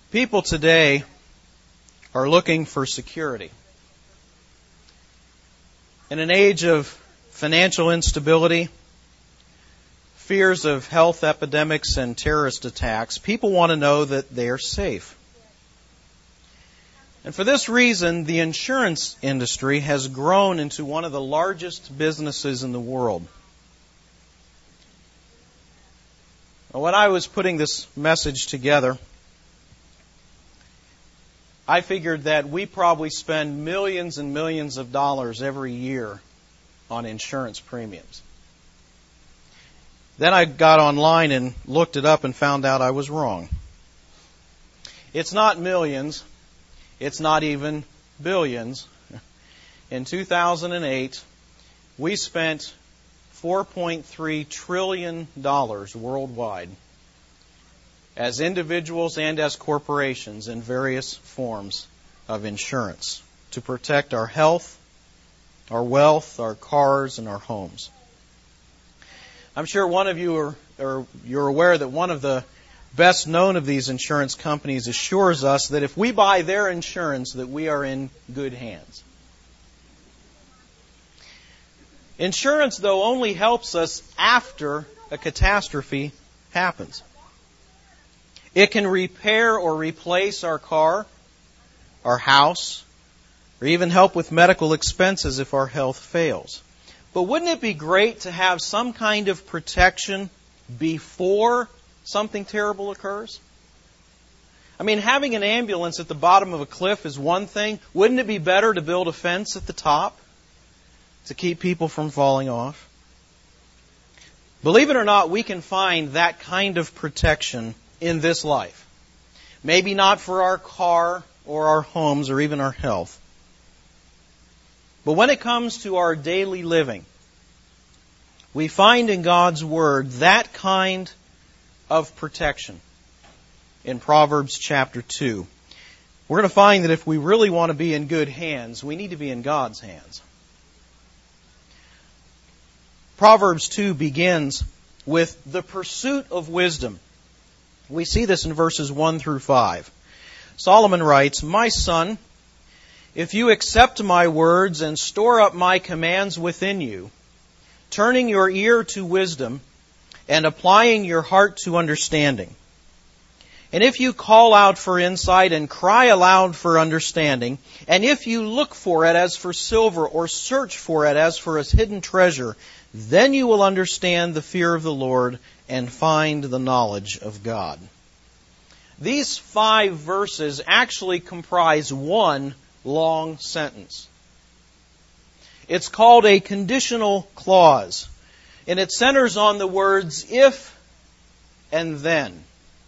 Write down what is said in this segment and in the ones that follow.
People today are looking for security. In an age of financial instability, fears of health epidemics and terrorist attacks, people want to know that they are safe. And for this reason, the insurance industry has grown into one of the largest businesses in the world. When I was putting this message together, I figured that we probably spend millions and millions of dollars every year on insurance premiums. Then I got online and looked it up and found out I was wrong. It's not millions. It's not even billions. In 2008, we spent $4.3 trillion worldwide as individuals and as corporations in various forms of insurance to protect our health, our wealth, our cars, and our homes. I'm sure one of you you're aware that one of the best known of these insurance companies assures us that if we buy their insurance, that we are in good hands. Insurance, though, only helps us after a catastrophe happens. It can repair or replace our car, our house, or even help with medical expenses if our health fails. But wouldn't it be great to have some kind of protection before something terrible occurs? I mean, having an ambulance at the bottom of a cliff is one thing. Wouldn't it be better to build a fence at the top to keep people from falling off? Believe it or not, we can find that kind of protection in this life. Maybe not for our car or our homes or even our health. But when it comes to our daily living, we find in God's Word that kind of protection in Proverbs chapter 2. We're going to find that if we really want to be in good hands, we need to be in God's hands. Proverbs 2 begins with the pursuit of wisdom. We see this in verses 1 through 5. Solomon writes, "My son, if you accept my words and store up my commands within you, turning your ear to wisdom and applying your heart to understanding, and if you call out for insight and cry aloud for understanding, and if you look for it as for silver or search for it as for a hidden treasure, then you will understand the fear of the Lord and find the knowledge of God." These 5 verses actually comprise one long sentence. It's called a conditional clause, and it centers on the words if and then.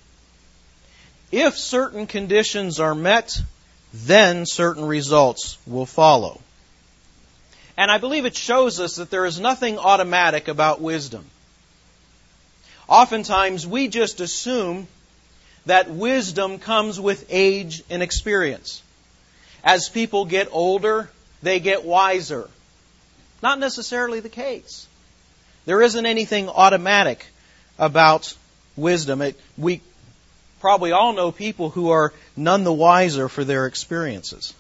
If certain conditions are met, then certain results will follow. And I believe it shows us that there is nothing automatic about wisdom. Oftentimes, we just assume that wisdom comes with age and experience. As people get older, they get wiser. Not necessarily the case. There isn't anything automatic about wisdom. We probably all know people who are none the wiser for their experiences.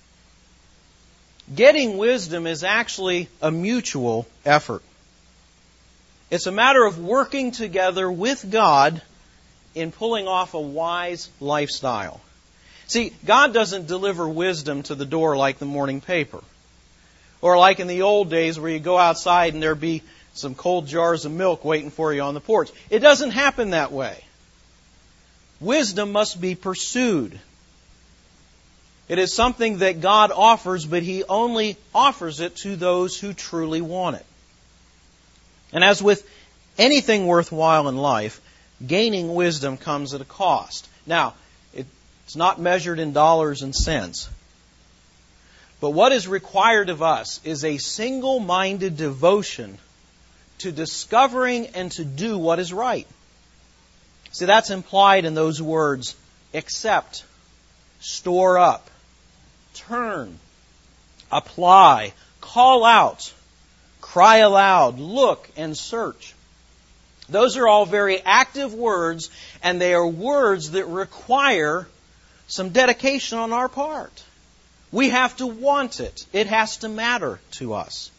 Getting wisdom is actually a mutual effort. It's a matter of working together with God in pulling off a wise lifestyle. See, God doesn't deliver wisdom to the door like the morning paper. Or like in the old days where you go outside and there'd be some cold jars of milk waiting for you on the porch. It doesn't happen that way. Wisdom must be pursued. It is something that God offers, but He only offers it to those who truly want it. And as with anything worthwhile in life, gaining wisdom comes at a cost. Now, it's not measured in dollars and cents. But what is required of us is a single-minded devotion to discovering and to do what is right. See, that's implied in those words, accept, store up, turn, apply, call out, cry aloud, look, and search. Those are all very active words, and they are words that require some dedication on our part. We have to want it. It has to matter to us.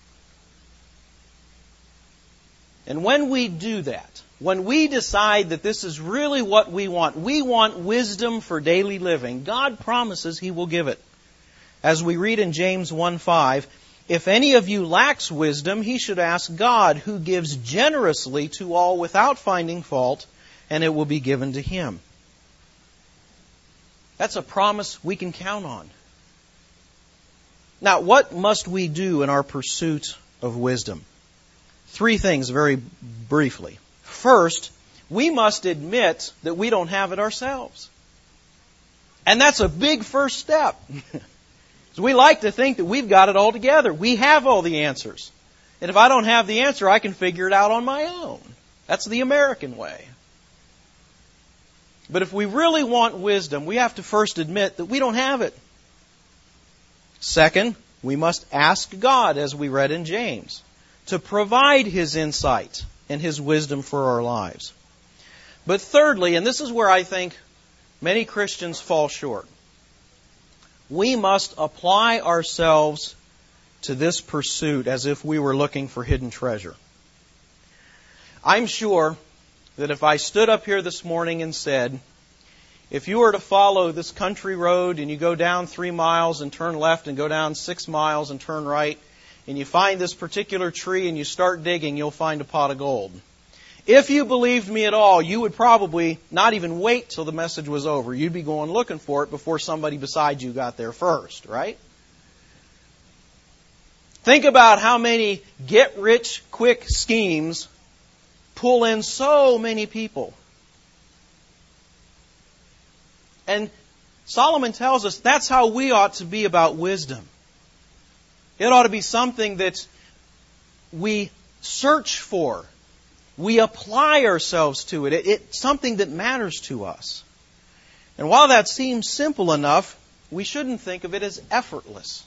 And when we do that, when we decide that this is really what we want wisdom for daily living, God promises He will give it. As we read in James 1:5, if any of you lacks wisdom, he should ask God, who gives generously to all without finding fault, and it will be given to him. That's a promise we can count on. Now, what must we do in our pursuit of wisdom? 3 things very briefly. First, we must admit that we don't have it ourselves. And that's a big first step. So we like to think that we've got it all together. We have all the answers. And if I don't have the answer, I can figure it out on my own. That's the American way. But if we really want wisdom, we have to first admit that we don't have it. Second, we must ask God, as we read in James, to provide His insight and His wisdom for our lives. But thirdly, and this is where I think many Christians fall short, we must apply ourselves to this pursuit as if we were looking for hidden treasure. I'm sure that if I stood up here this morning and said, if you were to follow this country road and you go down 3 miles and turn left and go down 6 miles and turn right, and you find this particular tree and you start digging, you'll find a pot of gold. If you believed me at all, you would probably not even wait till the message was over. You'd be going looking for it before somebody beside you got there first, right? Think about how many get-rich-quick schemes pull in so many people. And Solomon tells us that's how we ought to be about wisdom. It ought to be something that we search for. We apply ourselves to it. It's something that matters to us. And while that seems simple enough, we shouldn't think of it as effortless.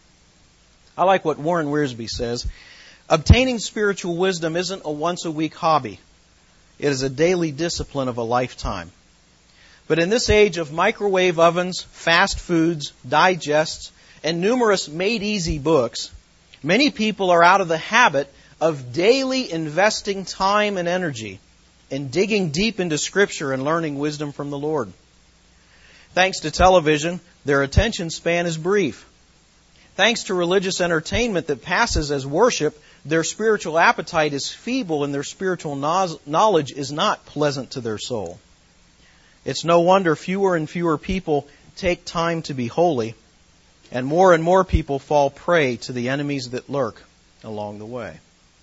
I like what Warren Wiersbe says. Obtaining spiritual wisdom isn't a once-a-week hobby. It is a daily discipline of a lifetime. But in this age of microwave ovens, fast foods, digests, and numerous made-easy books, many people are out of the habit of daily investing time and energy in digging deep into Scripture and learning wisdom from the Lord. Thanks to television, their attention span is brief. Thanks to religious entertainment that passes as worship, their spiritual appetite is feeble and their spiritual knowledge is not pleasant to their soul. It's no wonder fewer and fewer people take time to be holy, and more people fall prey to the enemies that lurk along the way.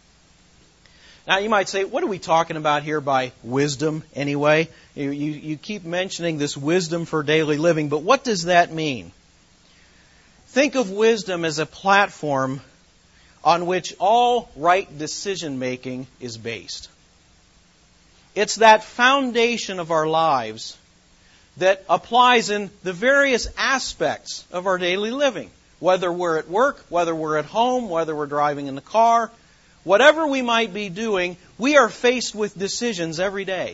Now you might say, what are we talking about here by wisdom anyway? You keep mentioning this wisdom for daily living, but what does that mean? Think of wisdom as a platform on which all right decision making is based. It's that foundation of our lives that applies in the various aspects of our daily living. Whether we're at work, whether we're at home, whether we're driving in the car, whatever we might be doing, we are faced with decisions every day.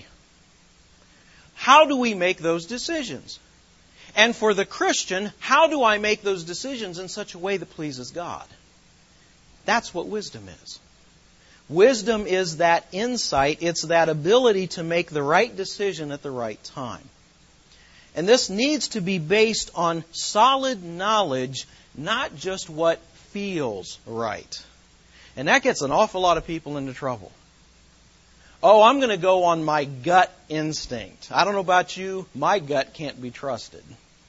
How do we make those decisions? And for the Christian, how do I make those decisions in such a way that pleases God? That's what wisdom is. Wisdom is that insight. It's that ability to make the right decision at the right time. And this needs to be based on solid knowledge, not just what feels right. And that gets an awful lot of people into trouble. Oh, I'm going to go on my gut instinct. I don't know about you, my gut can't be trusted.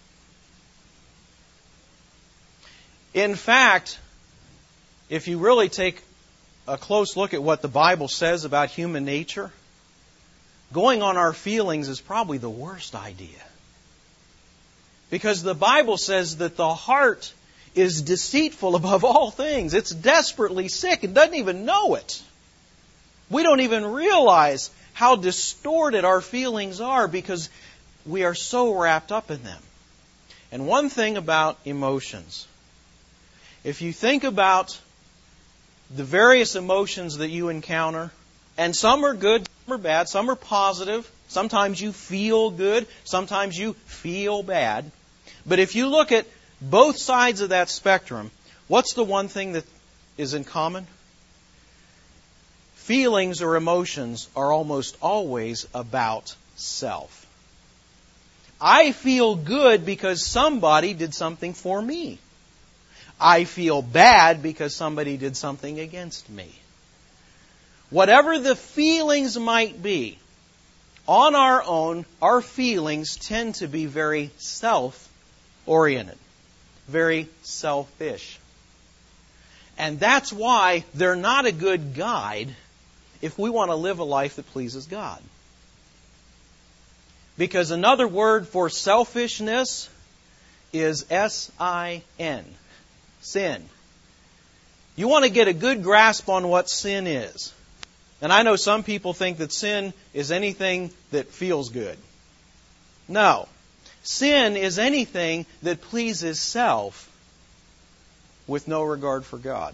In fact, if you really take a close look at what the Bible says about human nature, going on our feelings is probably the worst idea. Because the Bible says that the heart is deceitful above all things. It's desperately sick and doesn't even know it. We don't even realize how distorted our feelings are because we are so wrapped up in them. And one thing about emotions, if you think about the various emotions that you encounter, and some are good, some are bad, some are positive, Sometimes you feel good. Sometimes you feel bad. But if you look at both sides of that spectrum, what's the one thing that is in common? Feelings or emotions are almost always about self. I feel good because somebody did something for me. I feel bad because somebody did something against me. Whatever the feelings might be, on our own, our feelings tend to be very self-oriented, very selfish. And that's why they're not a good guide if we want to live a life that pleases God. Because another word for selfishness is S-I-N, sin. You want to get a good grasp on what sin is. And I know some people think that sin is anything that feels good. No. Sin is anything that pleases self with no regard for God.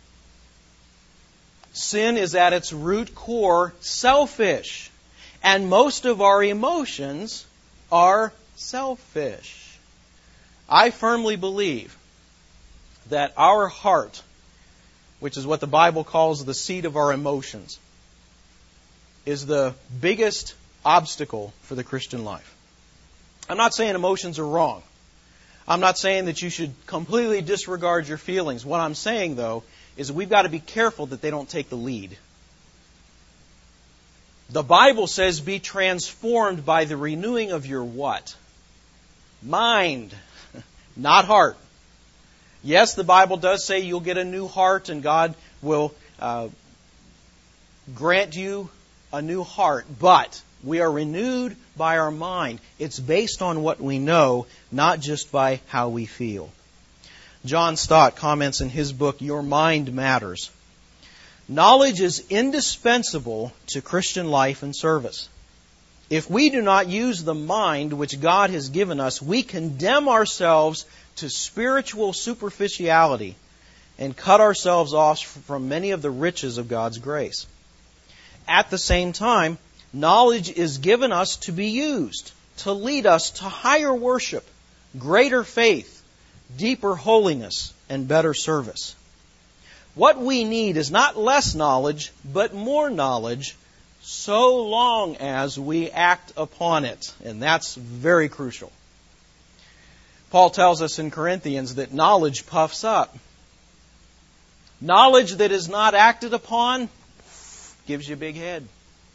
Sin is at its root core selfish. And most of our emotions are selfish. I firmly believe that our heart, which is what the Bible calls the seat of our emotions, is the biggest obstacle for the Christian life. I'm not saying emotions are wrong. I'm not saying that you should completely disregard your feelings. What I'm saying, though, is that we've got to be careful that they don't take the lead. The Bible says, be transformed by the renewing of your what? Mind, not heart. Yes, the Bible does say you'll get a new heart and God will grant you a new heart. But we are renewed by our mind. It's based on what we know, not just by how we feel. John Stott comments in his book, Your Mind Matters. Knowledge is indispensable to Christian life and service. If we do not use the mind which God has given us, we condemn ourselves to spiritual superficiality and cut ourselves off from many of the riches of God's grace. At the same time, knowledge is given us to be used, to lead us to higher worship, greater faith, deeper holiness, and better service. What we need is not less knowledge, but more knowledge, so long as we act upon it. And that's very crucial. Paul tells us in Corinthians that knowledge puffs up. Knowledge that is not acted upon gives you a big head.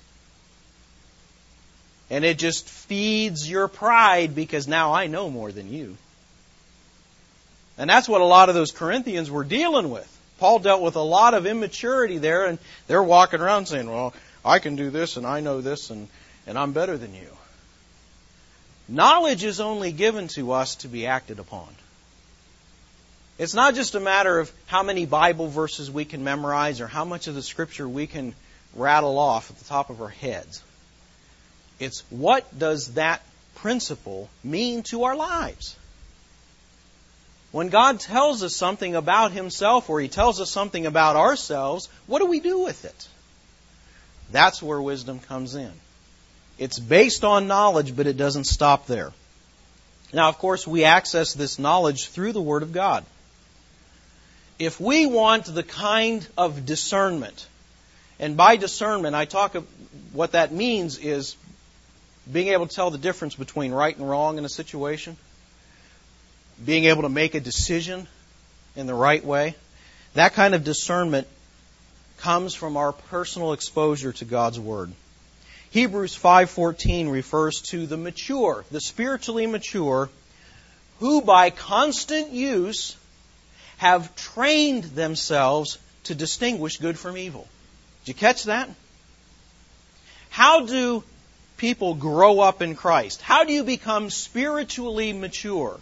And it just feeds your pride because now I know more than you. And that's what a lot of those Corinthians were dealing with. Paul dealt with a lot of immaturity there, and they're walking around saying, well, I can do this, and I know this, and I'm better than you. Knowledge is only given to us to be acted upon. It's not just a matter of how many Bible verses we can memorize or how much of the Scripture we can rattle off at the top of our heads. It's what does that principle mean to our lives? When God tells us something about Himself or He tells us something about ourselves, what do we do with it? That's where wisdom comes in. It's based on knowledge, but it doesn't stop there. Now, of course, we access this knowledge through the Word of God. If we want the kind of discernment, and by discernment, what that means is being able to tell the difference between right and wrong in a situation, being able to make a decision in the right way. That kind of discernment comes from our personal exposure to God's Word. Hebrews 5:14 refers to the mature, the spiritually mature, who by constant use have trained themselves to distinguish good from evil. Did you catch that? How do people grow up in Christ? How do you become spiritually mature?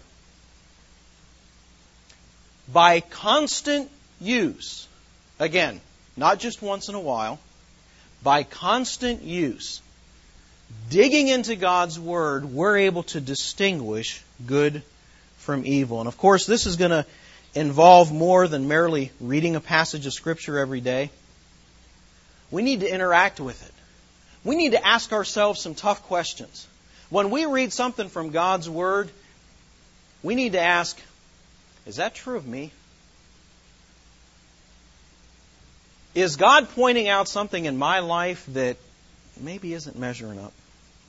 By constant use. Again, not just once in a while. By constant use. Digging into God's Word, we're able to distinguish good from evil. And of course, this is going to involve more than merely reading a passage of Scripture every day. We need to interact with it. we need to ask ourselves some tough questions. When we read something from God's Word, we need to ask, is that true of me? Is God pointing out something in my life that maybe isn't measuring up?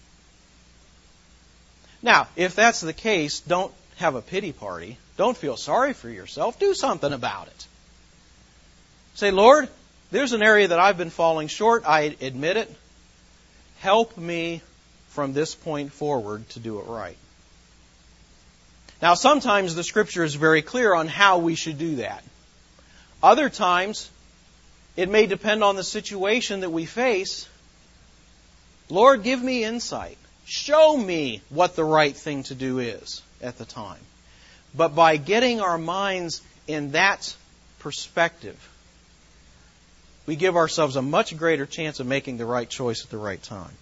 Now, if that's the case, don't have a pity party. Don't feel sorry for yourself. Do something about it. Say, Lord, there's an area that I've been falling short. I admit it. Help me from this point forward to do it right. Now, sometimes the Scripture is very clear on how we should do that. Other times, it may depend on the situation that we face. Lord, give me insight. Show me what the right thing to do is at the time. But by getting our minds in that perspective, we give ourselves a much greater chance of making the right choice at the right time.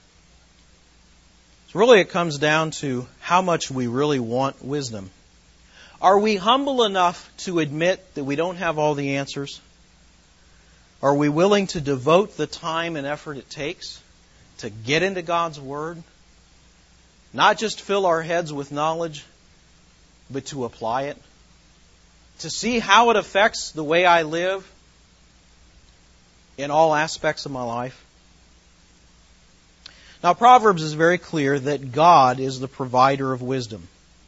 So really it comes down to how much we really want wisdom. Are we humble enough to admit that we don't have all the answers? Are we willing to devote the time and effort it takes to get into God's Word? Not just fill our heads with knowledge, but to apply it. To see how it affects the way I live in all aspects of my life. Now, Proverbs is very clear that God is the provider of wisdom.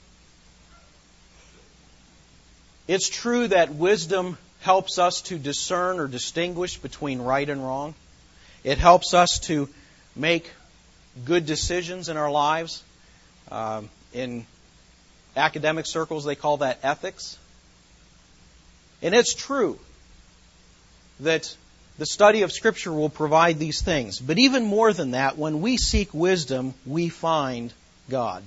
It's true that wisdom helps us to discern or distinguish between right and wrong. It helps us to make good decisions in our lives. In academic circles, they call that ethics. And it's true that the study of Scripture will provide these things. But even more than that, when we seek wisdom, we find God.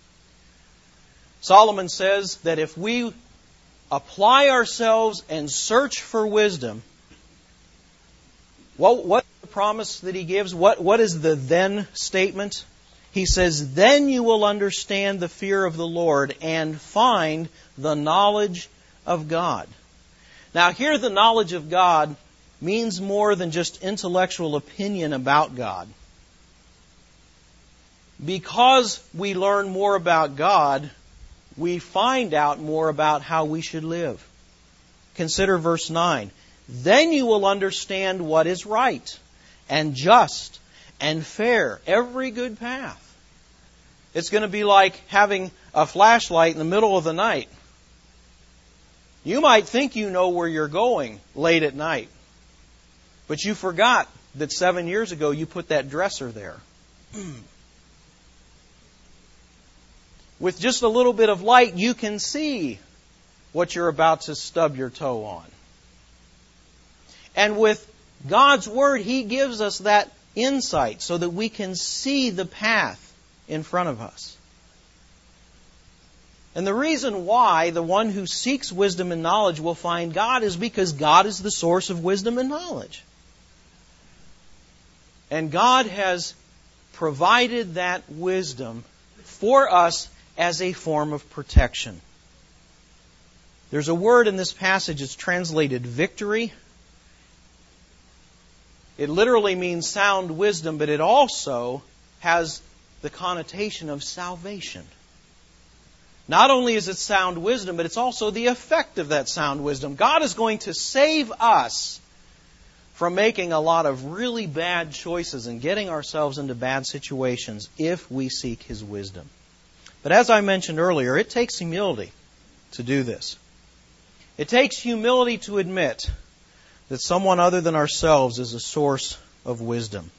Solomon says that if we apply ourselves and search for wisdom, what's the promise that he gives? What is the then statement? He says, then you will understand the fear of the Lord and find the knowledge of God. Now here the knowledge of God means more than just intellectual opinion about God. Because we learn more about God, we find out more about how we should live. Consider verse 9. Then you will understand what is right and just and fair, every good path. It's going to be like having a flashlight in the middle of the night. You might think you know where you're going late at night, but you forgot that 7 years ago you put that dresser there. With just a little bit of light, you can see what you're about to stub your toe on. And with God's Word, He gives us that insight so that we can see the path in front of us. And the reason why the one who seeks wisdom and knowledge will find God is because God is the source of wisdom and knowledge. And God has provided that wisdom for us as a form of protection. There's a word in this passage that's translated victory. It literally means sound wisdom, but it also has the connotation of salvation. Not only is it sound wisdom, but it's also the effect of that sound wisdom. God is going to save us from making a lot of really bad choices and getting ourselves into bad situations if we seek His wisdom. But as I mentioned earlier, it takes humility to do this. It takes humility to admit that someone other than ourselves is a source of wisdom.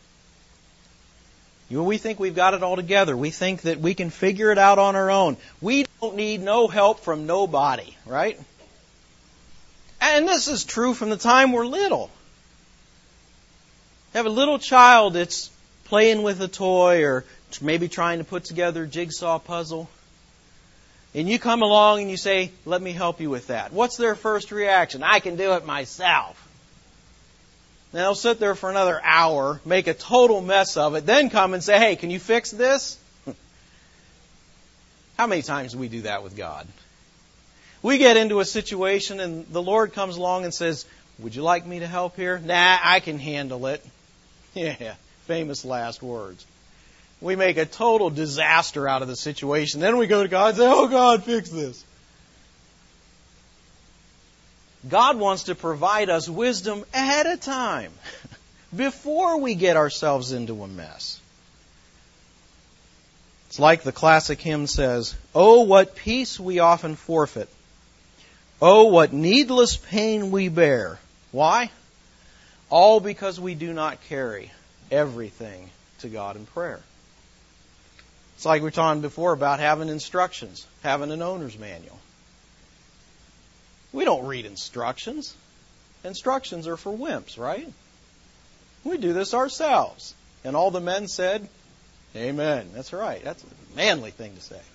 We think we've got it all together. We think that we can figure it out on our own. We don't need no help from nobody, right? And this is true from the time we're little. You have a little child that's playing with a toy or maybe trying to put together a jigsaw puzzle. And you come along and you say, let me help you with that. What's their first reaction? I can do it myself. Then they'll sit there for another hour, make a total mess of it, then come and say, hey, can you fix this? How many times do we do that with God? We get into a situation and the Lord comes along and says, would you like me to help here? Nah, I can handle it. Yeah, famous last words. We make a total disaster out of the situation. Then we go to God and say, oh, God, fix this. God wants to provide us wisdom ahead of time, before we get ourselves into a mess. It's like the classic hymn says, oh, what peace we often forfeit. Oh, what needless pain we bear. Why? All because we do not carry everything to God in prayer. It's like we were talking before about having instructions, having an owner's manual. We don't read instructions. Instructions are for wimps, right? We do this ourselves. And all the men said, amen. That's right. That's a manly thing to say.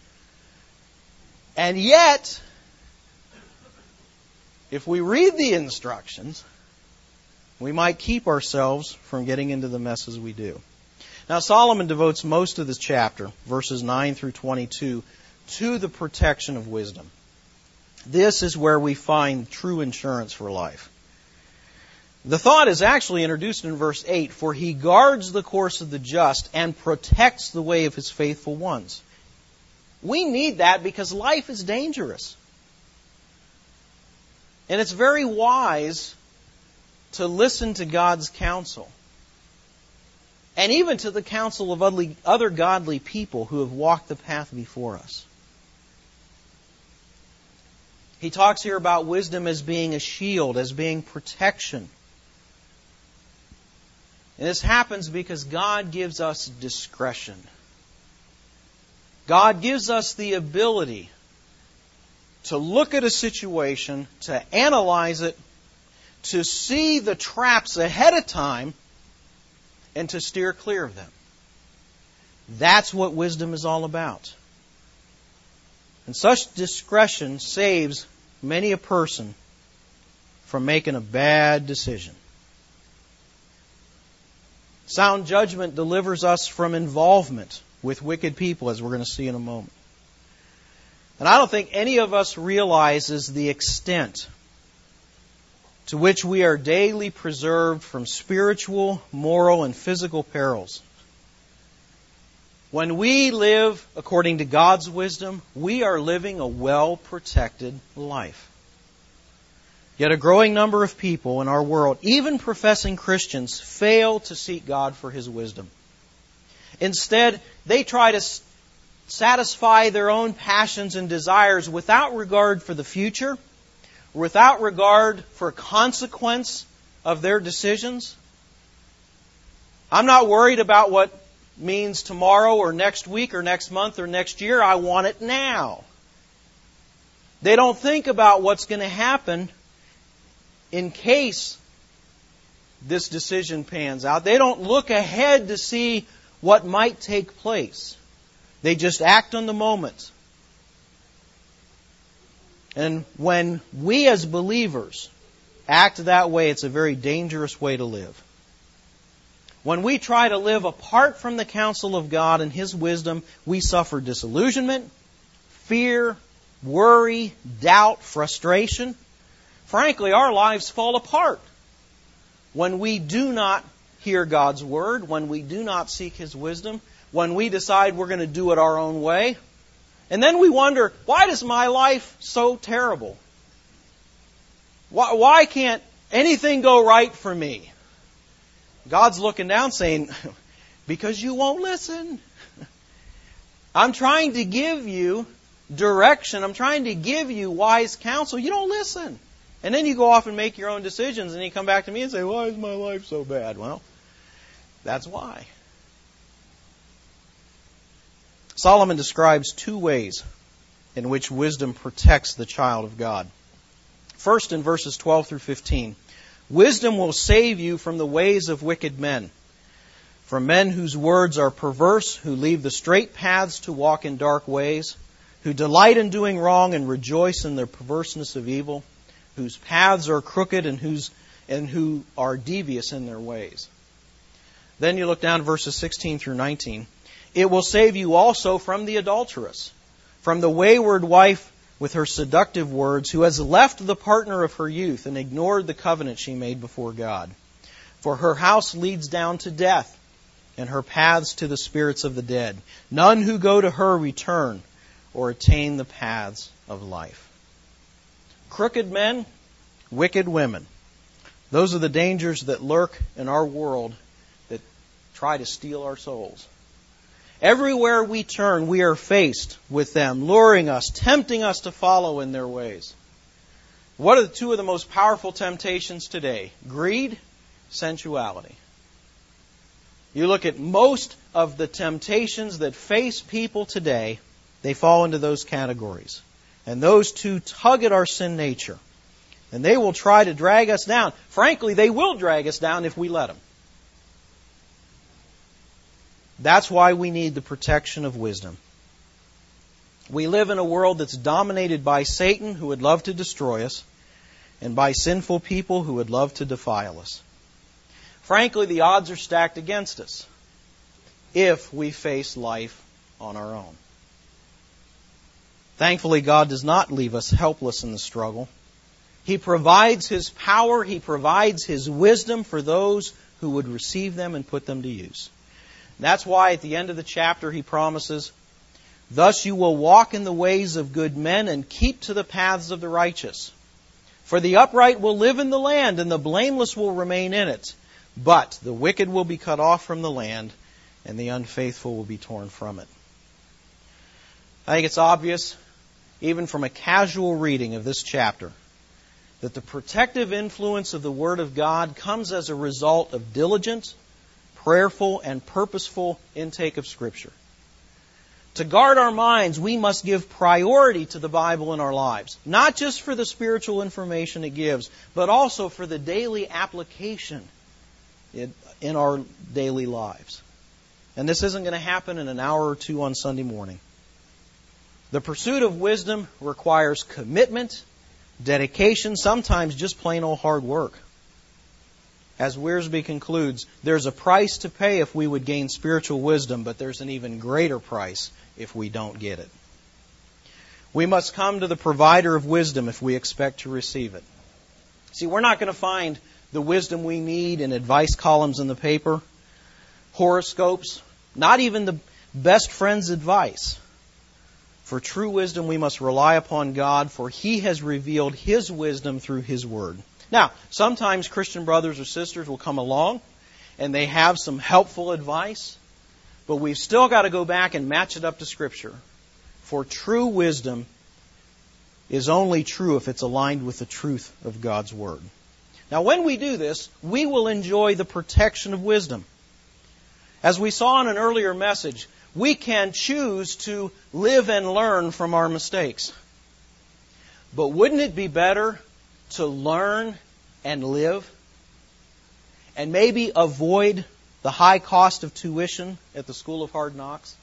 And yet, if we read the instructions, we might keep ourselves from getting into the messes we do. Now, Solomon devotes most of this chapter, verses 9 through 22, to the protection of wisdom. This is where we find true insurance for life. The thought is actually introduced in verse 8, for he guards the course of the just and protects the way of his faithful ones. We need that because life is dangerous. And it's very wise to listen to God's counsel. And even to the counsel of other godly people who have walked the path before us. He talks here about wisdom as being a shield, as being protection. And this happens because God gives us discretion. God gives us the ability to look at a situation, to analyze it, to see the traps ahead of time, and to steer clear of them. That's what wisdom is all about. And such discretion saves many a person from making a bad decision. Sound judgment delivers us from involvement with wicked people, as we're going to see in a moment. And I don't think any of us realizes the extent to which we are daily preserved from spiritual, moral, and physical perils. When we live according to God's wisdom, we are living a well-protected life. Yet a growing number of people in our world, even professing Christians, fail to seek God for His wisdom. Instead, they try to satisfy their own passions and desires without regard for the future, without regard for consequence of their decisions. I'm not worried about what means tomorrow or next week or next month or next year. I want it now. They don't think about what's going to happen in case this decision pans out. They don't look ahead to see what might take place. They just act on the moment. And when we as believers act that way, it's a very dangerous way to live. When we try to live apart from the counsel of God and His wisdom, we suffer disillusionment, fear, worry, doubt, frustration. Frankly, our lives fall apart when we do not hear God's Word, when we do not seek His wisdom, when we decide we're going to do it our own way. And then we wonder, why is my life so terrible? Why can't anything go right for me? God's looking down saying, because you won't listen. I'm trying to give you direction. I'm trying to give you wise counsel. You don't listen. And then you go off and make your own decisions and you come back to me and say, why is my life so bad? Well, that's why. Solomon describes two ways in which wisdom protects the child of God. First, in verses 12 through 15, wisdom will save you from the ways of wicked men, from men whose words are perverse, who leave the straight paths to walk in dark ways, who delight in doing wrong and rejoice in the perverseness of evil, whose paths are crooked and who are devious in their ways. Then you look down to verses 16 through 19. It will save you also from the adulteress, from the wayward wife with her seductive words, who has left the partner of her youth and ignored the covenant she made before God. For her house leads down to death, and her paths to the spirits of the dead. None who go to her return or attain the paths of life. Crooked men, wicked women. Those are the dangers that lurk in our world that try to steal our souls. Everywhere we turn, we are faced with them, luring us, tempting us to follow in their ways. What are the two of the most powerful temptations today? Greed, sensuality. You look at most of the temptations that face people today, they fall into those categories. And those two tug at our sin nature. And they will try to drag us down. Frankly, they will drag us down if we let them. That's why we need the protection of wisdom. We live in a world that's dominated by Satan, who would love to destroy us, and by sinful people who would love to defile us. Frankly, the odds are stacked against us if we face life on our own. Thankfully, God does not leave us helpless in the struggle. He provides His power, He provides His wisdom for those who would receive them and put them to use. That's why at the end of the chapter He promises, "Thus you will walk in the ways of good men and keep to the paths of the righteous. For the upright will live in the land, and the blameless will remain in it. But the wicked will be cut off from the land, and the unfaithful will be torn from it." I think it's obvious, even from a casual reading of this chapter, that the protective influence of the Word of God comes as a result of diligent, prayerful, and purposeful intake of Scripture. To guard our minds, we must give priority to the Bible in our lives. Not just for the spiritual information it gives, but also for the daily application in our daily lives. And this isn't going to happen in an hour or two on Sunday morning. The pursuit of wisdom requires commitment, dedication, sometimes just plain old hard work. As Wiersbe concludes, there's a price to pay if we would gain spiritual wisdom, but there's an even greater price if we don't get it. We must come to the provider of wisdom if we expect to receive it. See, we're not going to find the wisdom we need in advice columns in the paper, horoscopes, not even the best friend's advice. For true wisdom, we must rely upon God, for He has revealed His wisdom through His Word. Now, sometimes Christian brothers or sisters will come along and they have some helpful advice, but we've still got to go back and match it up to Scripture. For true wisdom is only true if it's aligned with the truth of God's Word. Now, when we do this, we will enjoy the protection of wisdom. As we saw in an earlier message, we can choose to live and learn from our mistakes. But wouldn't it be better to learn and live and maybe avoid the high cost of tuition at the School of Hard Knocks?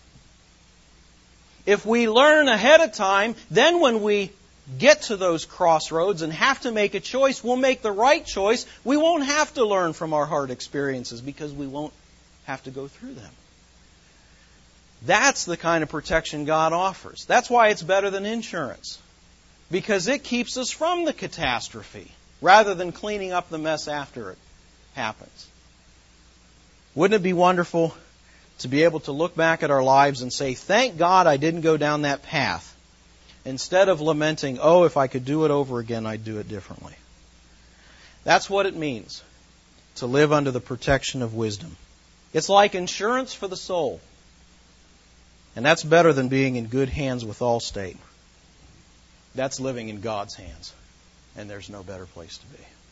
If we learn ahead of time, then when we get to those crossroads and have to make a choice, we'll make the right choice. We won't have to learn from our hard experiences because we won't have to go through them. That's the kind of protection God offers. That's why it's better than insurance. Because it keeps us from the catastrophe rather than cleaning up the mess after it happens. Wouldn't it be wonderful to be able to look back at our lives and say, "Thank God I didn't go down that path," instead of lamenting, "Oh, if I could do it over again, I'd do it differently." That's what it means to live under the protection of wisdom. It's like insurance for the soul. And that's better than being in good hands with Allstate. That's living in God's hands. And there's no better place to be.